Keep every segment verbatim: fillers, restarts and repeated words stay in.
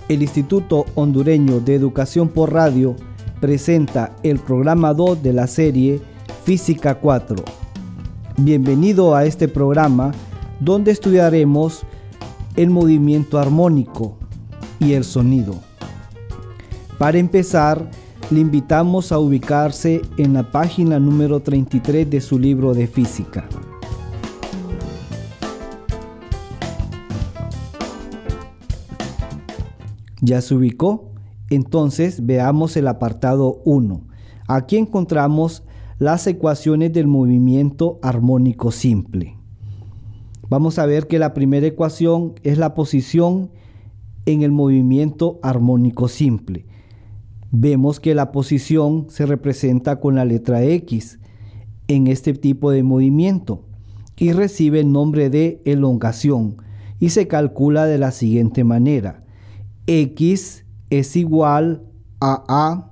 El Instituto Hondureño de Educación por Radio presenta el programa dos de la serie Física cuatro. Bienvenido a este programa donde estudiaremos el movimiento armónico y el sonido. Para empezar, le invitamos a ubicarse en la página número treinta y tres de su libro de física. ¿Ya se ubicó? Entonces veamos el apartado uno. Aquí encontramos las ecuaciones del movimiento armónico simple. Vamos a ver que la primera ecuación es la posición en el movimiento armónico simple. Vemos que la posición se representa con la letra X en este tipo de movimiento y recibe el nombre de elongación y se calcula de la siguiente manera. X es igual a A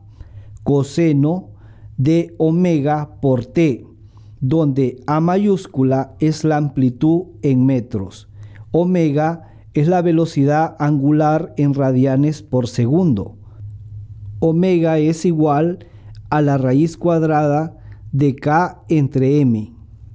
coseno de omega por T, donde A mayúscula es la amplitud en metros, omega es la velocidad angular en radianes por segundo. Omega es igual a la raíz cuadrada de K entre M.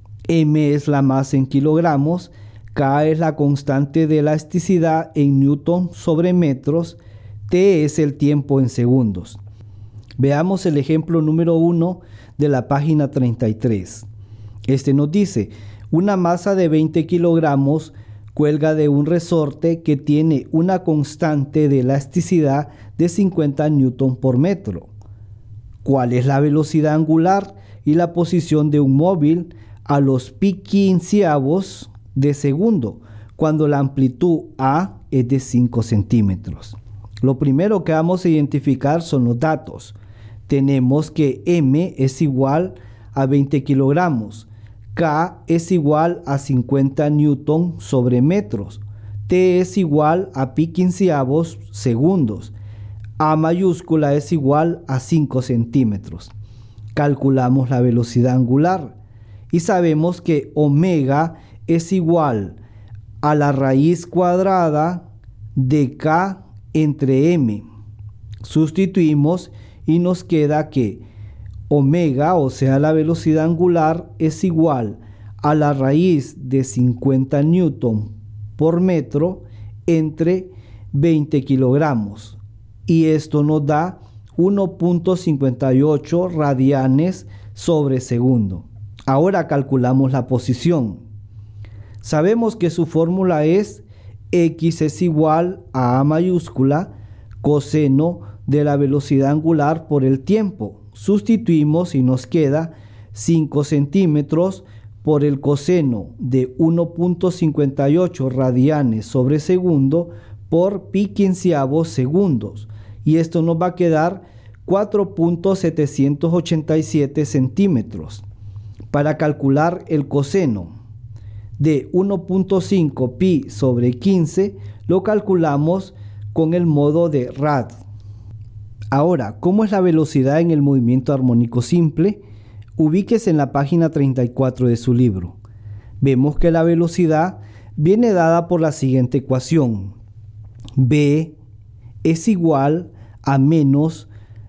M es la masa en kilogramos, K es la constante de elasticidad en newton sobre metros, T es el tiempo en segundos. Veamos el ejemplo número uno de la página treinta y tres. Este nos dice, una masa de veinte kilogramos cuelga de un resorte que tiene una constante de elasticidad de cincuenta newton por metro. ¿Cuál es la velocidad angular y la posición de un móvil a los pi quinceavos de segundo, cuando la amplitud A es de cinco centímetros? Lo primero que vamos a identificar son los datos. Tenemos que M es igual a veinte kilogramos, K es igual a cincuenta newton sobre metros, T es igual a pi quinceavos segundos, A mayúscula es igual a cinco centímetros. Calculamos la velocidad angular y sabemos que omega es igual a la raíz cuadrada de K entre M. Sustituimos y nos queda que omega, o sea la velocidad angular, es igual a la raíz de cincuenta newton por metro entre veinte kilogramos. Y esto nos da uno punto cincuenta y ocho radianes sobre segundo. Ahora calculamos la posición. Sabemos que su fórmula es X es igual a A mayúscula coseno de la velocidad angular por el tiempo. Sustituimos y nos queda cinco centímetros por el coseno de uno punto cincuenta y ocho radianes sobre segundo por pi quinceavos segundos. Y esto nos va a quedar cuatro punto setecientos ochenta y siete centímetros. Para calcular el coseno de uno punto cinco pi sobre quince, lo calculamos con el modo de rad. Ahora, ¿cómo es la velocidad en el movimiento armónico simple? Ubíquese en la página treinta y cuatro de su libro. Vemos que la velocidad viene dada por la siguiente ecuación. B es igual a menos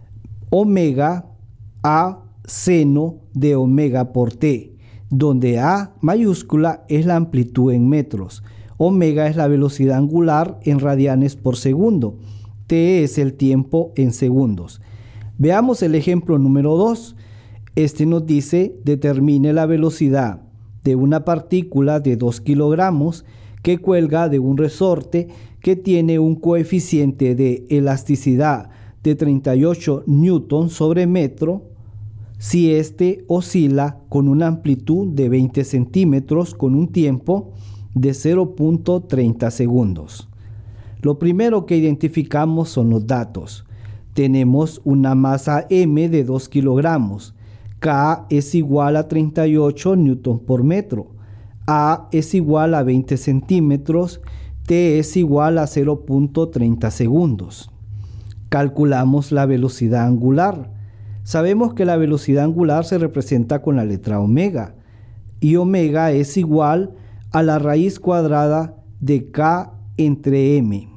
omega a seno de omega por T, donde A mayúscula es la amplitud en metros, omega es la velocidad angular en radianes por segundo, T es el tiempo en segundos. Veamos el ejemplo número dos. Este nos dice, determine la velocidad de una partícula de dos kilogramos que cuelga de un resorte que tiene un coeficiente de elasticidad de treinta y ocho newton sobre metro, si éste oscila con una amplitud de veinte centímetros con un tiempo de cero punto treinta segundos. Lo primero que identificamos son los datos. Tenemos una masa M de dos kilogramos. K es igual a treinta y ocho newton por metro. A es igual a veinte centímetros. T es igual a cero punto treinta segundos. Calculamos la velocidad angular. Sabemos que la velocidad angular se representa con la letra omega. Y omega es igual a la raíz cuadrada de K entre M.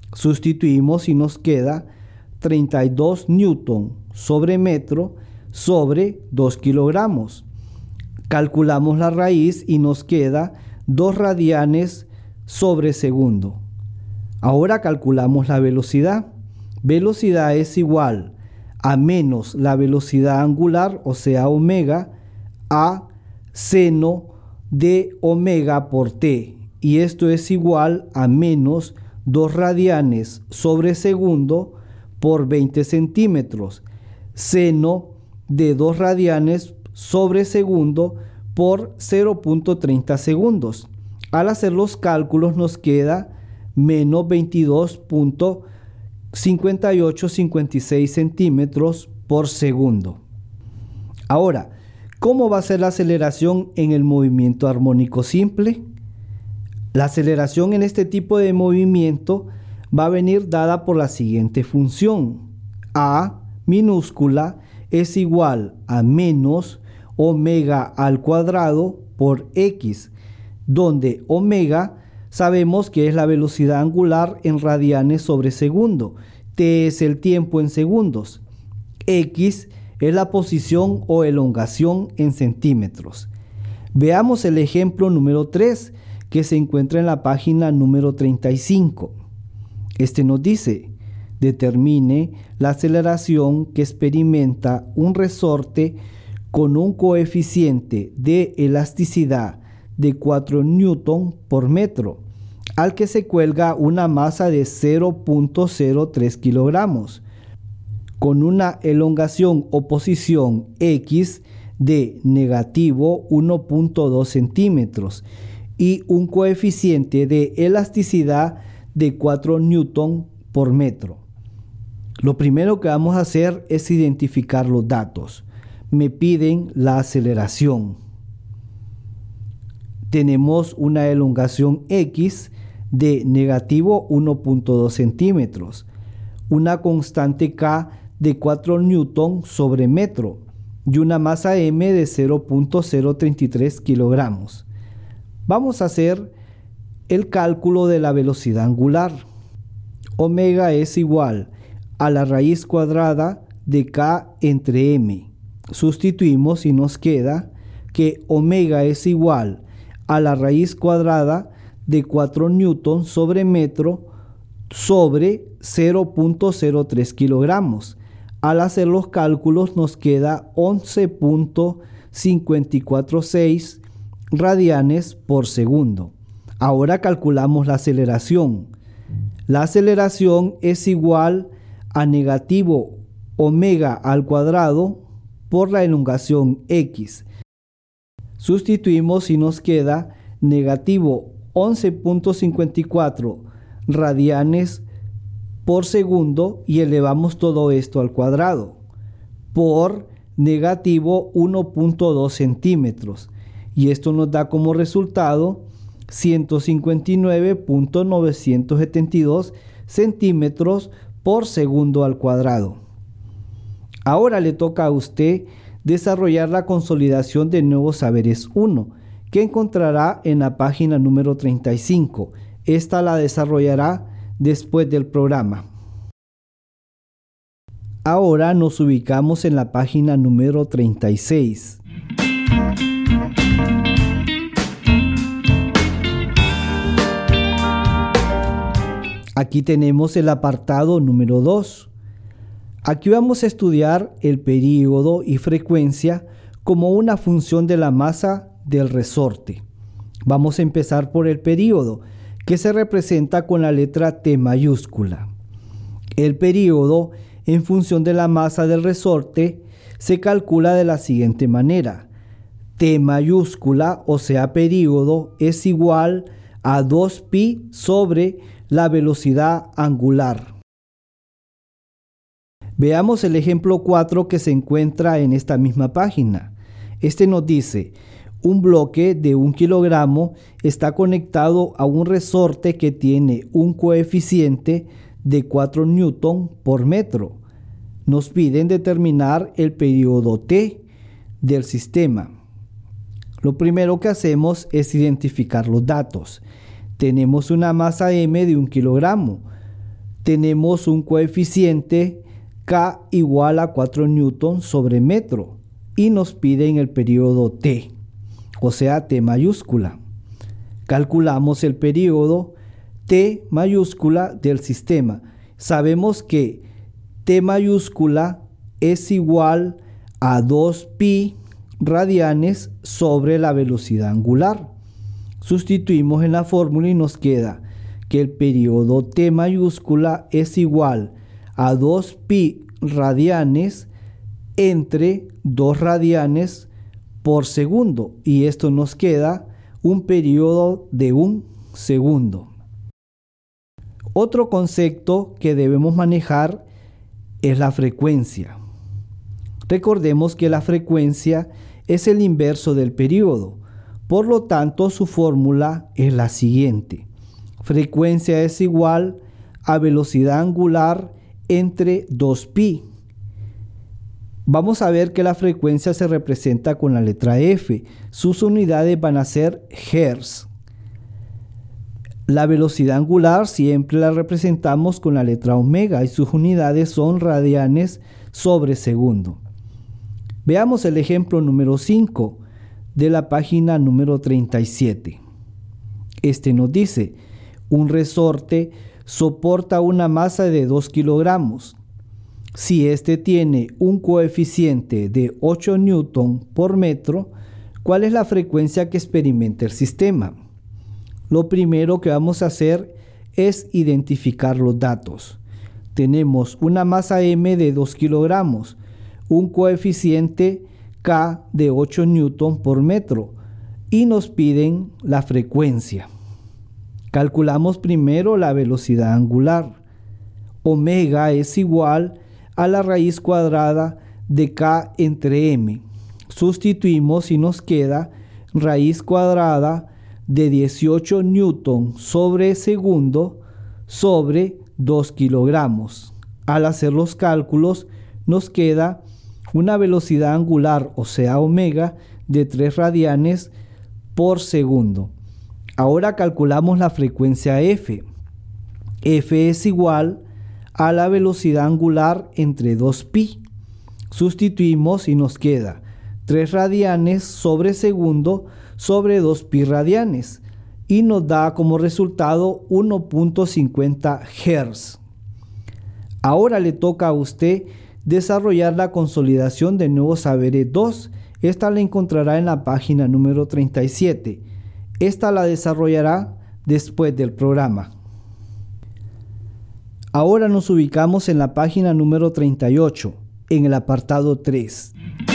Sustituimos y nos queda treinta y dos newton sobre metro sobre dos kilogramos. Calculamos la raíz y nos queda dos radianes sobre segundo. Ahora calculamos la velocidad. Velocidad es igual a menos la velocidad angular, o sea, omega, a seno de omega por t. Y esto es igual a menos dos radianes sobre segundo por veinte centímetros. Seno de dos radianes sobre segundo por cero punto treinta segundos. Al hacer los cálculos nos queda menos veintidós punto cincuenta y ocho cincuenta y seis centímetros por segundo. Ahora, ¿cómo va a ser la aceleración en el movimiento armónico simple? La aceleración en este tipo de movimiento va a venir dada por la siguiente función. A minúscula es igual a menos omega al cuadrado por x, donde omega sabemos que es la velocidad angular en radianes sobre segundo, t es el tiempo en segundos, x es la posición o elongación en centímetros. Veamos el ejemplo número tres que se encuentra en la página número treinta y cinco. Este nos dice: determine la aceleración que experimenta un resorte con un coeficiente de elasticidad de cuatro newton por metro, al que se cuelga una masa de cero punto cero tres kilogramos, con una elongación o posición x de negativo uno punto dos centímetros y un coeficiente de elasticidad de cuatro newton por metro. Lo primero que vamos a hacer es identificar los datos. Me piden la aceleración. Tenemos una elongación x de negativo uno punto dos centímetros, una constante k de cuatro newton sobre metro y una masa m de cero punto cero treinta y tres kilogramos. Vamos a hacer el cálculo de la velocidad angular. Omega es igual a la raíz cuadrada de k entre m. Sustituimos y nos queda que omega es igual a la raíz cuadrada de cuatro newton sobre metro sobre cero punto cero tres kilogramos. Al hacer los cálculos nos queda once punto cincuenta y cuatro seis radianes por segundo. Ahora calculamos la aceleración. La aceleración es igual a negativo omega al cuadrado por la elongación x. Sustituimos y nos queda negativo once punto cincuenta y cuatro radianes por segundo y elevamos todo esto al cuadrado por negativo uno punto dos centímetros, y esto nos da como resultado ciento cincuenta y nueve punto novecientos setenta y dos centímetros por segundo al cuadrado. Ahora le toca a usted desarrollar la consolidación de nuevos saberes uno, que encontrará en la página número treinta y cinco. Esta la desarrollará después del programa. Ahora nos ubicamos en la página número treinta y seis. Aquí tenemos el apartado número dos. Aquí vamos a estudiar el período y frecuencia como una función de la masa del resorte. Vamos a empezar por el período, que se representa con la letra T mayúscula. El período, en función de la masa del resorte, se calcula de la siguiente manera. T mayúscula, o sea período, es igual a dos pi sobre la velocidad angular. Veamos el ejemplo cuatro que se encuentra en esta misma página. Este nos dice: un bloque de un kilogramo está conectado a un resorte que tiene un coeficiente de cuatro newton por metro. Nos piden determinar el periodo T del sistema. Lo primero que hacemos es identificar los datos. Tenemos una masa M de un kilogramo. tenemos un coeficiente K igual a cuatro newtons sobre metro y nos piden el periodo T, o sea, T mayúscula. Calculamos el periodo T mayúscula del sistema. Sabemos que T mayúscula es igual a dos pi radianes sobre la velocidad angular. Sustituimos en la fórmula y nos queda que el periodo T mayúscula es igual a dos pi radianes entre dos radianes por segundo, y esto nos queda un periodo de un segundo. Otro concepto que debemos manejar es la frecuencia. Recordemos que la frecuencia es el inverso del periodo, por lo tanto su fórmula es la siguiente. Frecuencia es igual a velocidad angular entre dos pi. Vamos a ver que la frecuencia se representa con la letra F. Sus unidades van a ser hertz. La velocidad angular siempre la representamos con la letra omega y sus unidades son radianes sobre segundo. Veamos el ejemplo número cinco de la página número treinta y siete. Este nos dice: un resorte soporta una masa de dos kilogramos. Si este tiene un coeficiente de ocho newtons por metro, ¿cuál es la frecuencia que experimenta el sistema? Lo primero que vamos a hacer es identificar los datos. Tenemos una masa M de dos kilogramos, un coeficiente K de ocho newtons por metro y nos piden la frecuencia. Calculamos primero la velocidad angular. Omega es igual a la raíz cuadrada de K entre M. Sustituimos y nos queda raíz cuadrada de dieciocho newtons sobre segundo sobre dos kilogramos. Al hacer los cálculos nos queda una velocidad angular, o sea omega, de tres radianes por segundo. Ahora calculamos la frecuencia F. F es igual a la velocidad angular entre dos pi. Sustituimos y nos queda tres radianes sobre segundo sobre dos pi radianes y nos da como resultado uno punto cincuenta hertz. Ahora le toca a usted desarrollar la consolidación de nuevos saberes dos. Esta la encontrará en la página número treinta y siete. Esta la desarrollará después del programa. Ahora nos ubicamos en la página número treinta y ocho, en el apartado tres.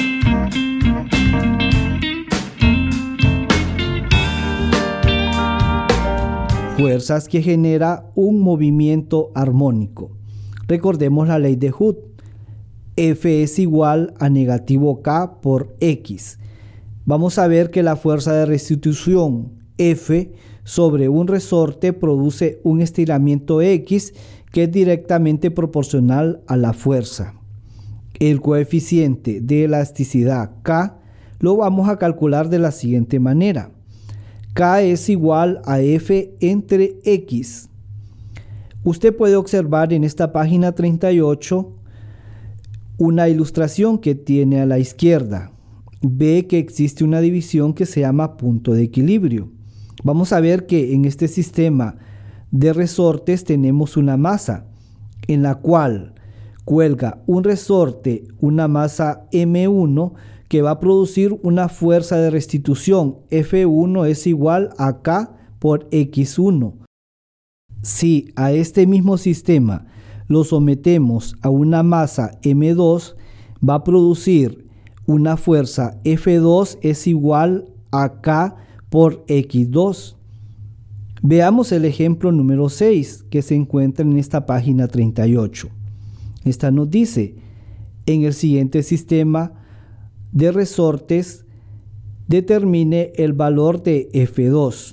Fuerzas que genera un movimiento armónico. Recordemos la ley de Hooke. F es igual a negativo K por X. Vamos a ver que la fuerza de restitución F sobre un resorte produce un estiramiento X que es directamente proporcional a la fuerza. El coeficiente de elasticidad K lo vamos a calcular de la siguiente manera. K es igual a F entre X. Usted puede observar en esta página treinta y ocho una ilustración que tiene a la izquierda. Ve que existe una división que se llama punto de equilibrio. Vamos a ver que en este sistema de resortes tenemos una masa en la cual cuelga un resorte, una masa eme uno, que va a producir una fuerza de restitución. efe uno es igual a K por equis uno. Si a este mismo sistema lo sometemos a una masa eme dos, va a producir una fuerza efe dos es igual a K por equis dos. Veamos el ejemplo número seis que se encuentra en esta página treinta y ocho. Esta nos dice: en el siguiente sistema de resortes, determine el valor de efe dos.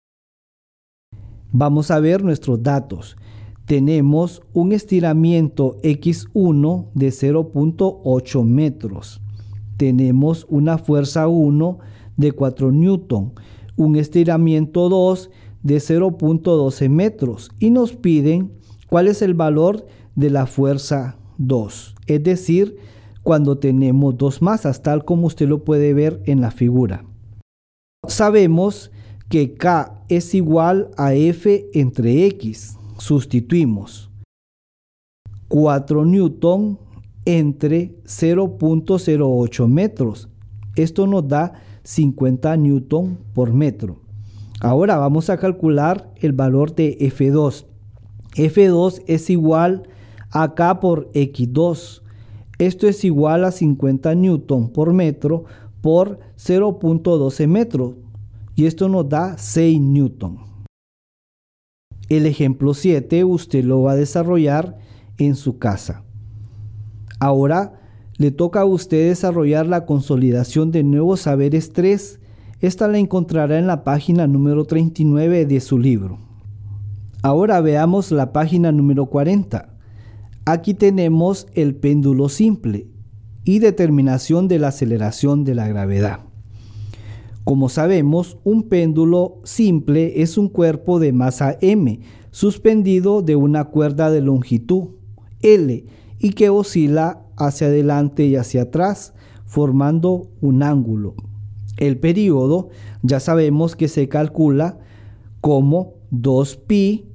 Vamos a ver nuestros datos. Tenemos un estiramiento equis uno de cero punto ocho metros. Tenemos una fuerza uno de cuatro newtons, un estiramiento dos de cero punto doce metros y nos piden ¿Cuál es el valor de la fuerza dos? Es decir, cuando tenemos dos masas, tal como usted lo puede ver en la figura. Sabemos que K es igual a F entre X. Sustituimos cuatro newton entre cero punto cero ocho metros. Esto nos da cincuenta newton por metro. Ahora vamos a calcular el valor de F dos. F dos es igual a K por X dos. Esto es igual a cincuenta newton por metro por cero punto doce metros. Y esto nos da seis newton. El ejemplo siete usted lo va a desarrollar en su casa. Ahora le toca a usted desarrollar la consolidación de nuevos saberes tres. Esta la encontrará en la página número treinta y nueve de su libro. Ahora veamos la página número cuarenta. Aquí tenemos el péndulo simple y determinación de la aceleración de la gravedad. Como sabemos, un péndulo simple es un cuerpo de masa m suspendido de una cuerda de longitud L y que oscila hacia adelante y hacia atrás formando un ángulo. El período ya sabemos que se calcula como dos pi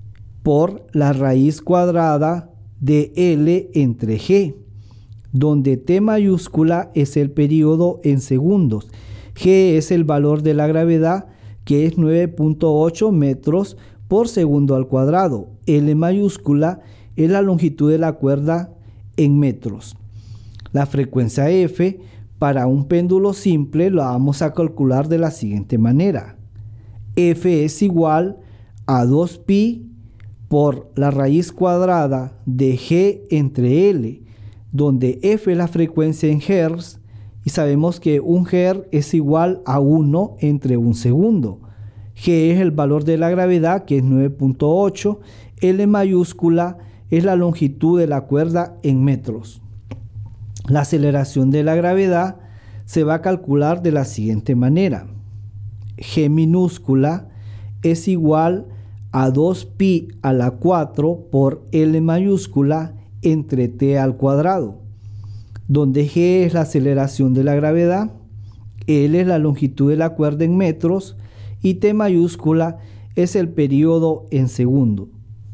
por la raíz cuadrada de L entre G, donde T mayúscula es el período en segundos, G es el valor de la gravedad, que es nueve punto ocho metros por segundo al cuadrado, L mayúscula es la longitud de la cuerda en metros. La frecuencia F para un péndulo simple la vamos a calcular de la siguiente manera. F es igual a dos pi por la raíz cuadrada de G entre L, donde F es la frecuencia en hertz y sabemos que un hertz es igual a uno entre un segundo. G es el valor de la gravedad, que es nueve punto ocho, L mayúscula es la longitud de la cuerda en metros. La aceleración de la gravedad se va a calcular de la siguiente manera. G minúscula es igual a dos pi a la cuatro por L mayúscula entre T al cuadrado, donde G es la aceleración de la gravedad, L es la longitud de la cuerda en metros y T mayúscula es el período en segundo.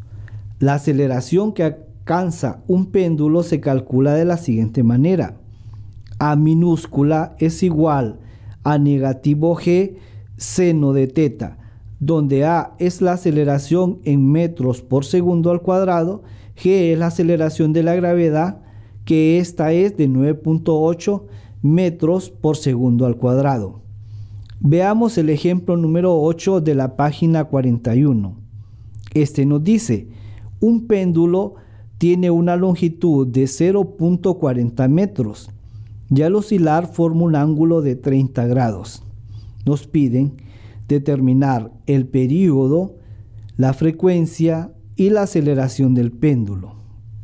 La aceleración que alcanza un péndulo se calcula de la siguiente manera. A minúscula es igual a negativo G seno de teta, donde A es la aceleración en metros por segundo al cuadrado, G es la aceleración de la gravedad, que esta es de nueve punto ocho metros por segundo al cuadrado. Veamos el ejemplo número ocho de la página cuarenta y uno. Este nos dice, un péndulo tiene una longitud de cero punto cuarenta metros y al oscilar forma un ángulo de treinta grados. Nos piden determinar el período, la frecuencia y la aceleración del péndulo.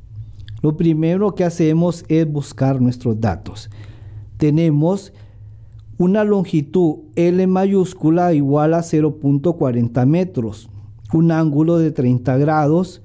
Lo primero que hacemos es buscar nuestros datos. Tenemos una longitud L mayúscula igual a cero punto cuarenta metros, un ángulo de treinta grados,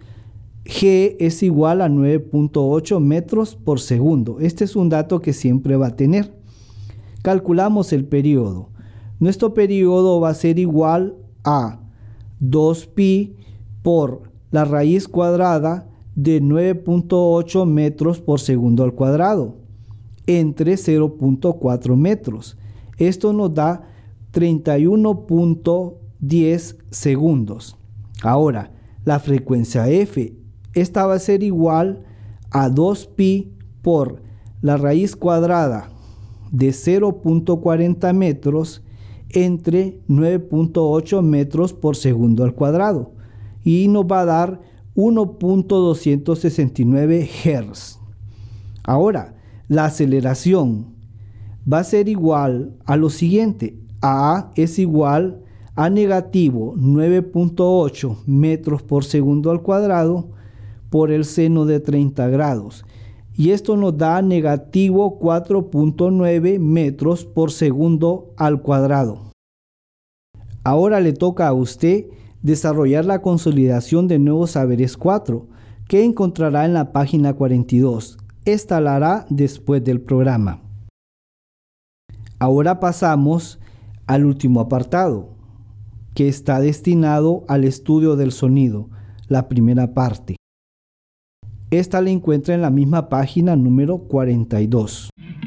G es igual a nueve punto ocho metros por segundo. Este es un dato que siempre va a tener. Calculamos el período. Nuestro período va a ser igual a dos pi por la raíz cuadrada de nueve punto ocho metros por segundo al cuadrado entre cero punto cuatro metros. Esto nos da treinta y uno punto diez segundos. Ahora, la frecuencia F, esta va a ser igual a dos pi por la raíz cuadrada de cero punto cuarenta metros entre nueve punto ocho metros por segundo al cuadrado y nos va a dar uno punto doscientos sesenta y nueve hertz. Ahora, la aceleración va a ser igual a lo siguiente. A es igual a negativo nueve punto ocho metros por segundo al cuadrado por el seno de treinta grados. Y esto nos da negativo cuatro punto nueve metros por segundo al cuadrado. Ahora le toca a usted desarrollar la consolidación de nuevos saberes cuatro. que encontrará en la página cuarenta y dos. Esta la hará después del programa. Ahora pasamos al último apartado, que está destinado al estudio del sonido, la primera parte. Esta la encuentra en la misma página número cuarenta y dos.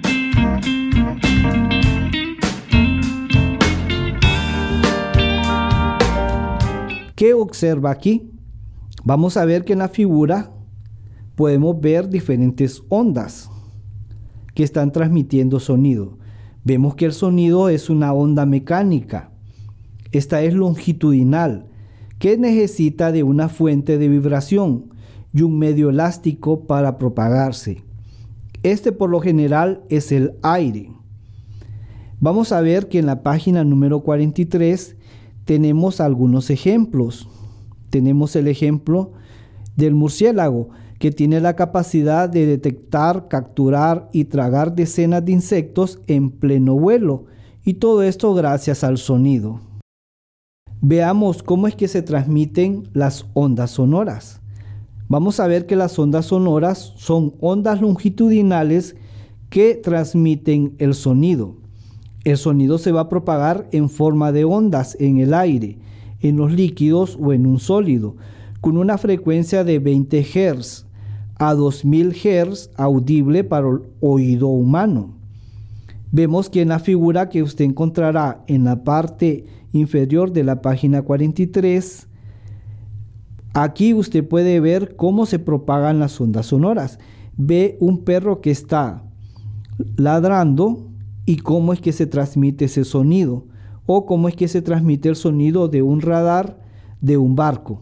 ¿Qué observa aquí? Vamos a ver que en la figura podemos ver diferentes ondas que están transmitiendo sonido. Vemos que el sonido es una onda mecánica. Esta es longitudinal, que necesita de una fuente de vibración y un medio elástico para propagarse. Este por lo general es el aire. Vamos a ver que en la página número cuarenta y tres tenemos algunos ejemplos. Tenemos el ejemplo del murciélago, que tiene la capacidad de detectar, capturar y tragar decenas de insectos en pleno vuelo, y todo esto gracias al sonido. Veamos cómo es que se transmiten las ondas sonoras. Vamos a ver que las ondas sonoras son ondas longitudinales que transmiten el sonido. El sonido se va a propagar en forma de ondas en el aire, en los líquidos o en un sólido, con una frecuencia de veinte hertz a dos mil hertz audible para el oído humano. Vemos que en la figura que usted encontrará en la parte inferior de la página cuarenta y tres, aquí usted puede ver cómo se propagan las ondas sonoras. Ve un perro que está ladrando y cómo es que se transmite ese sonido, o cómo es que se transmite el sonido de un radar de un barco.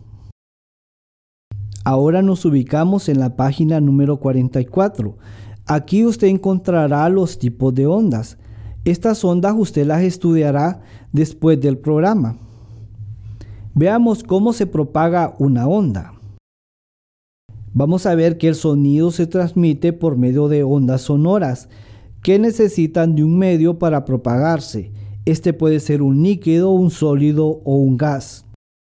Ahora nos ubicamos en la página número cuarenta y cuatro. Aquí usted encontrará los tipos de ondas. Estas ondas usted las estudiará después del programa. Veamos cómo se propaga una onda. Vamos a ver que el sonido se transmite por medio de ondas sonoras que necesitan de un medio para propagarse. Este puede ser un líquido, un sólido o un gas.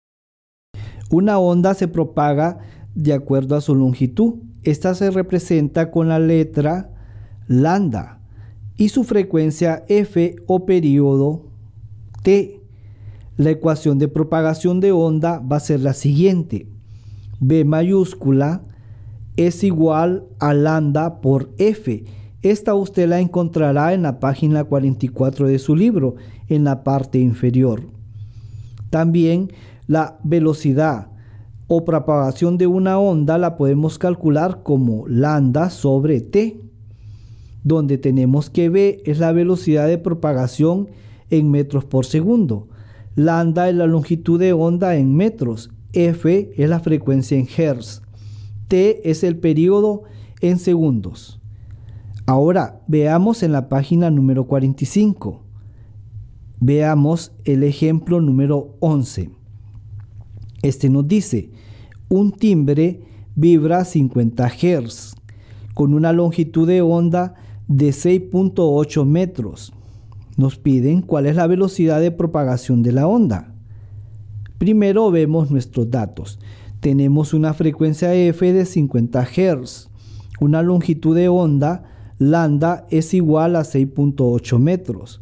Una onda se propaga de acuerdo a su longitud. Esta se representa con la letra lambda y su frecuencia F o periodo T. La ecuación de propagación de onda va a ser la siguiente: B mayúscula es igual a lambda por F. Esta usted la encontrará en la página cuarenta y cuatro de su libro, en la parte inferior. También la velocidad o propagación de una onda la podemos calcular como lambda sobre T, donde tenemos que B es la velocidad de propagación en metros por segundo, lambda es la longitud de onda en metros, F es la frecuencia en hertz, T es el periodo en segundos. Ahora veamos en la página número cuarenta y cinco. Veamos el ejemplo número once. Este nos dice: un timbre vibra cincuenta hertz con una longitud de onda de seis punto ocho metros. Nos piden cuál es la velocidad de propagación de la onda. Primero vemos nuestros datos. Tenemos una frecuencia F de cincuenta hertz, una longitud de onda lambda es igual a seis punto ocho metros.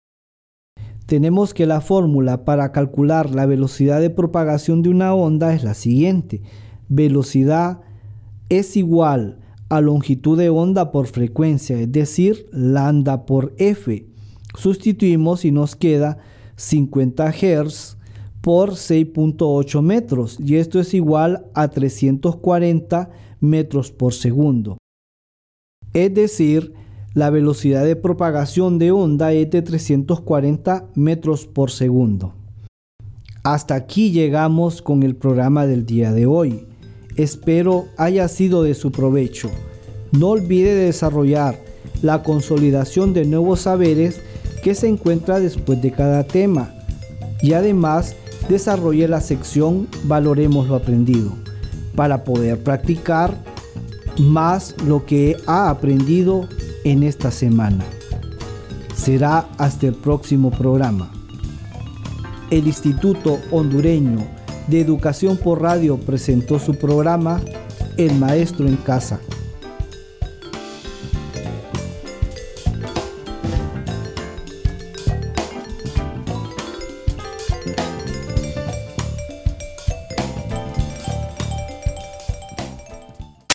Tenemos que la fórmula para calcular la velocidad de propagación de una onda es la siguiente: velocidad es igual a longitud de onda por frecuencia, es decir, lambda por F. Sustituimos y nos queda cincuenta hertz por seis punto ocho metros, y esto es igual a trescientos cuarenta metros por segundo. Es decir, la velocidad de propagación de onda es de trescientos cuarenta metros por segundo. Hasta aquí llegamos con el programa del día de hoy. Espero haya sido de su provecho. No olvide desarrollar la consolidación de nuevos saberes que se encuentra después de cada tema, y además desarrolle la sección Valoremos lo aprendido para poder practicar más lo que ha aprendido en esta semana. Será hasta el próximo programa. El Instituto Hondureño de Educación por Radio presentó su programa El maestro en casa.